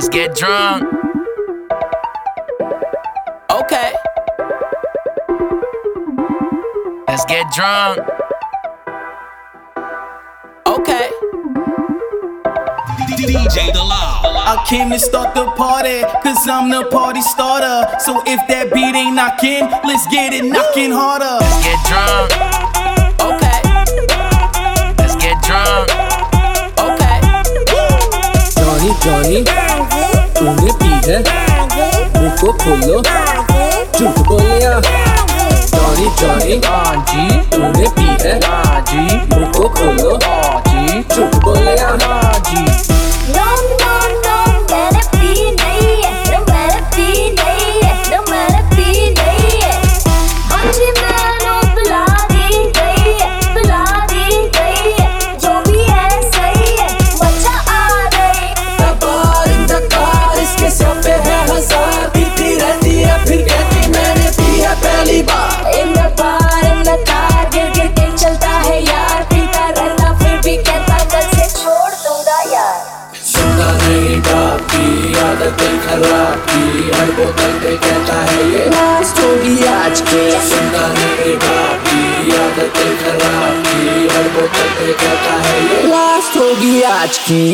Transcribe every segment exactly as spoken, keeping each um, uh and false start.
Let's get drunk. Okay. Let's get drunk. Okay. D J Dalal. I came to start the party, cause I'm the party starter. So if that beat ain't knocking, let's get it knocking harder. Let's get drunk. Okay. Let's get drunk. Okay. Johnny Johnny तूने पी है मुँह को खोलो झूठ बोलिया Johnny Johnny हाँ जी तूने पी है हाँ जी मुँह को खोलो हाँ जी झूठ बोलिया हाँ जी No no no मैंने पी नहीं है no मैंने पी नहीं है no मैंने पी नहीं है हाँ जी मैंने पिला दी गई है पिला दी गई है जो भी है सही है मजा आ गई दबार इन दकार इसके सिर पे है हजार पीती रहती है फिर कहती मैंने पी है पहली बार इन बार इन कार गिर गिर के चलता है यार पीता रहता फिर भी कहता कल से छोड़ दूंगा यार सुनता नहीं बाकी आदतें खराब की हर बोतल पे कहता है ये लास्ट होगी आज के सुनता नहीं बाकी आदतें खराब की हर बोतल पे कहता है ये लास्ट होगी आज की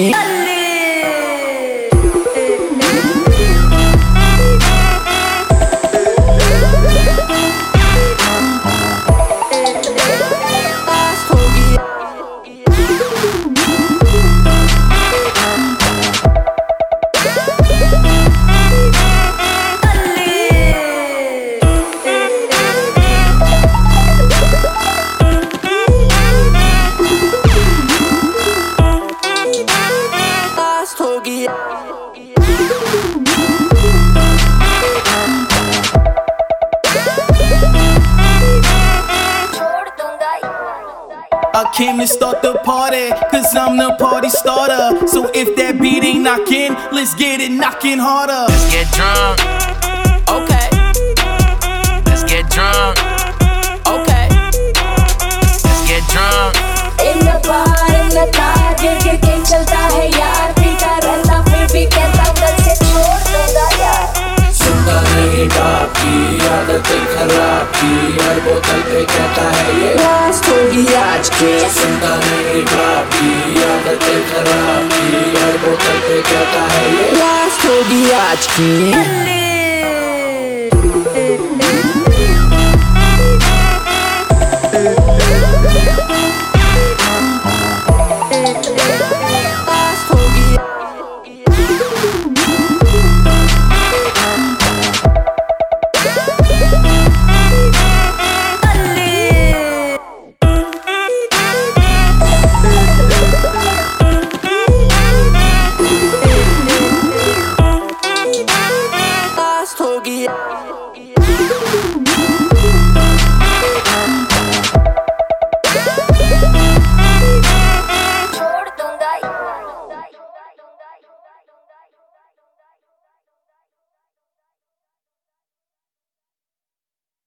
I came to start the party, cause I'm the party starter. So if that beat ain't knocking, let's get it knocking harder. Let's get drunk. Okay. Let's get drunk. Okay. Let's get drunk. In bar in car गिर गिर के चलता है यार पीता रहता फिर भी कहता कल से छोड़ दूंगा यार सुनता नहीं बाकी आदतें खराब की हर बोतल पे कहता है ये लास्ट होगी आज के सुनता नहीं बाकी आदतें खराब की हर बोतल पे कहता है ये लास्ट होगी आज की Yeah.